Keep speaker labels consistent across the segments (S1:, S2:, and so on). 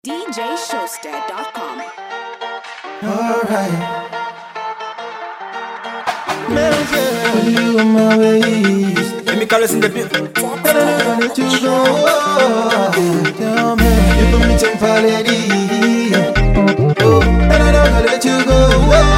S1: DJShowster.com.
S2: Alright. When you on my waist,
S3: Let me call us in the beat.
S2: and I'm not gonna let you go. Tell me, you put me to party. Oh, and I'm not gonna let you go.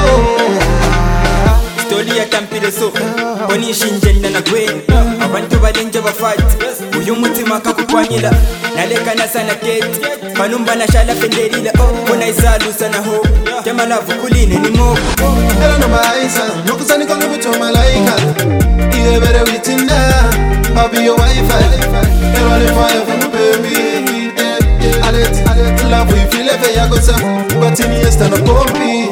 S3: Story ya tampile so Koni shinjenda na gwe Abantu balenje bafat Uyu mutima kakukwanila Nalekana sana keti Manumba na shala fenderila Kona isalu sana ho Kema lavu kuline ni mo
S2: Ela no maisa, no kusani kwa nguvu choma laika. Iye bere witinda, I'll be your wifi. Ela ni fire for my baby. Alet, love we feel it, ya gosa. But in the esta no pompi.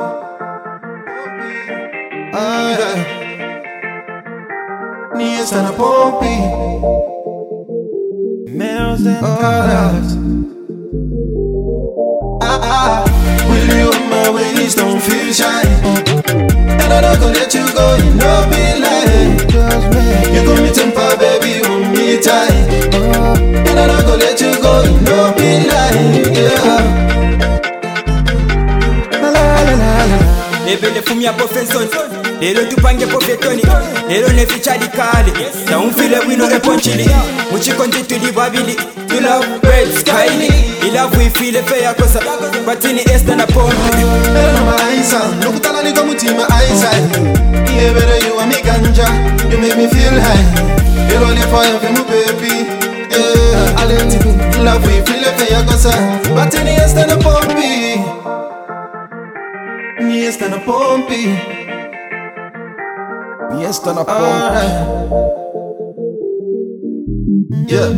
S2: Ni esta no pompi. Meals and colors. Will you on my waist, don't feel shy. And I'm not gonna let you go, you know me like. You got me temper, baby, hold me tight. And I'm not gonna let you go, you know me like, yeah. La la la la la.
S3: Lebele fumi ya profession Lelo tupange profetoni Lelo nefichali kale Na umfile wino eponchili Muchiko njituli wabili You love birds, skyli Ilavu ifile feya kosa Batini esta na pompi
S2: Ela no maisa, no kutala ni mutima aisa. Yeah, better you and me ganja, you make me feel high. You're only fire for my baby. Yeah, I let you love we feel it for your gosa. But in the esta na pompi, ni esta na pompi, ni esta na pompi. Yeah.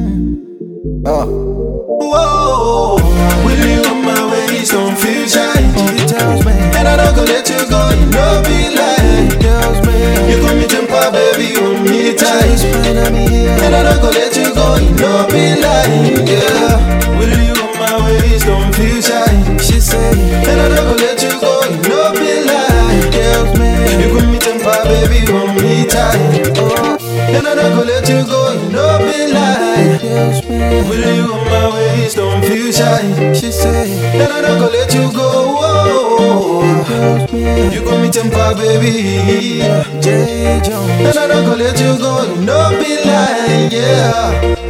S2: Whoa, will you on my waist, don't feel shy. And I'm not gonna let you go, you know me like. You got me temper, baby, hold me tight. And I'm not gonna let you go, you know me like, yeah. Will you on my waist, don't feel shy. She said, and I'm not gonna let you go, you know me like. You got me temper, baby, hold me tight. And I'm not gonna let you go, you know me like. Will you on my waist, don't feel shy. She said, and I'm not gonna let you go. You got me temper, baby. And I'm not gonna let you go, you know me like, yeah.